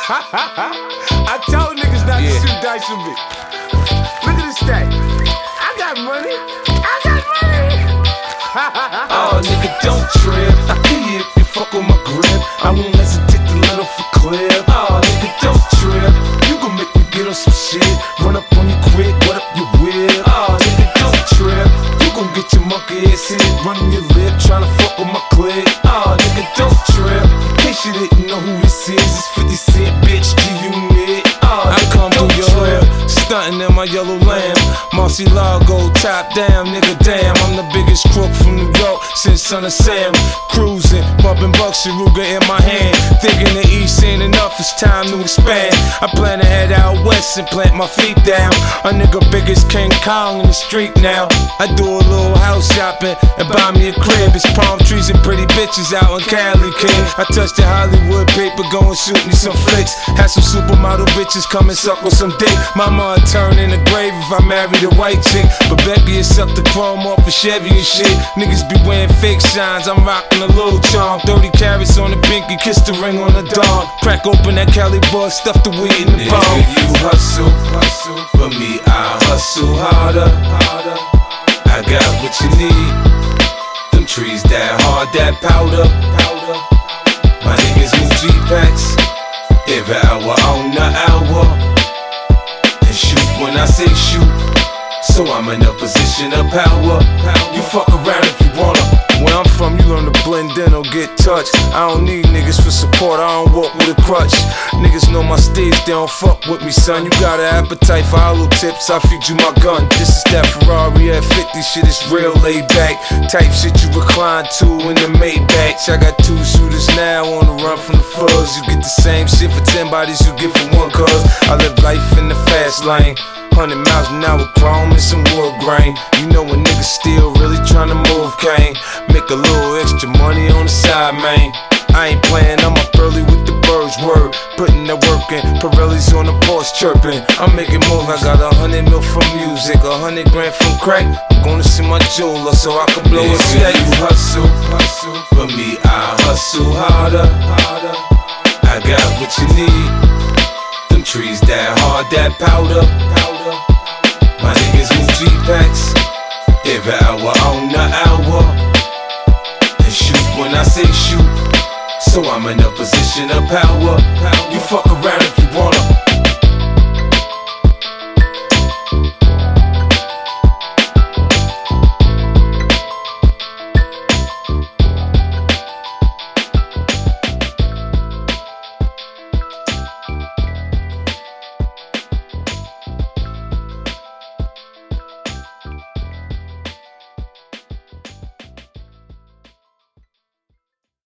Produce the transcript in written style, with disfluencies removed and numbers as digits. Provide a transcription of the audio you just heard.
I told niggas not to shoot dice with me. Look at this stack. I got money. Oh, nigga, don't trip. I kill you if you fuck with my grip. I won't hesitate to let off a clip. Oh, nigga, don't trip. You gon' make me get on some shit. Run up on you quick, what up your whip? Oh, nigga, don't trip. You gon' get your monkey ass hit. Running your lip, tryna fuck with my clip. Oh, nigga, don't trip. In case you didn't know who this is, it's 50 Cent, bitch, G-Unit. Oh, I come through your hood, stuntin' in my yellow lamb. Murcielago, top down, nigga, damn. I'm the biggest crook from New York since Son of Sam. Cruising, bumping Bucks and Ruger in my hand. Thinking the East ain't enough, it's time to expand. I plan to head out west and plant my feet down. A nigga big as King Kong in the street now. I do a little house shopping and buy me a crib. It's palm trees and pretty bitches out in Cali, King. I touched the Hollywood paper, go and shoot me some flicks. Had some supermodel bitches come and suck with some dick. Mama would turn in the grave if I married a white chick. But Becky had sucked the chrome off a Chevy and shit. Niggas be wearing fake shines, I'm rocking a little charm. 30 carats on the pinky, kiss the ring on the dawn. Crack open that Cali bud, stuff the weed in the palm. Nigga, you hustle, for me I hustle harder. I got what you need. Them trees that hard, that powder. My niggas move G-Packs every hour on the hour. And shoot when I say shoot, so I'm in a position of power. You fuck around if you wanna. Where I'm from, you learn to blend in or get touched. I don't need niggas for support, I don't walk with a crutch. Niggas know my stage, they don't fuck with me, son. You got an appetite for hollow tips, I feed you my gun. This is that Ferrari F50 shit, it's real laid back. Type shit you recline to in the Maybach. I got 2 shooters now on the run from the fuzz. You get the same shit for 10 bodies you get for 1 cuz I live life in the fast lane. 100 miles an hour, chrome and some wood grain. You know a nigga still really tryna move, Kane. Make a little extra money on the side, man. I ain't playing, I'm up early with the birds, word. Putting that work in, Pirelli's on the porch chirping. I'm making moves, I got 100 mil from music, 100 grand from crack. I'm gonna see my jeweler so I can blow a stack. You hustle, for me I hustle harder. I got what you need. Them trees that hard, that powder. My niggas move G-Packs every hour on the hour. And shoot when I say shoot, so I'm in a position of power.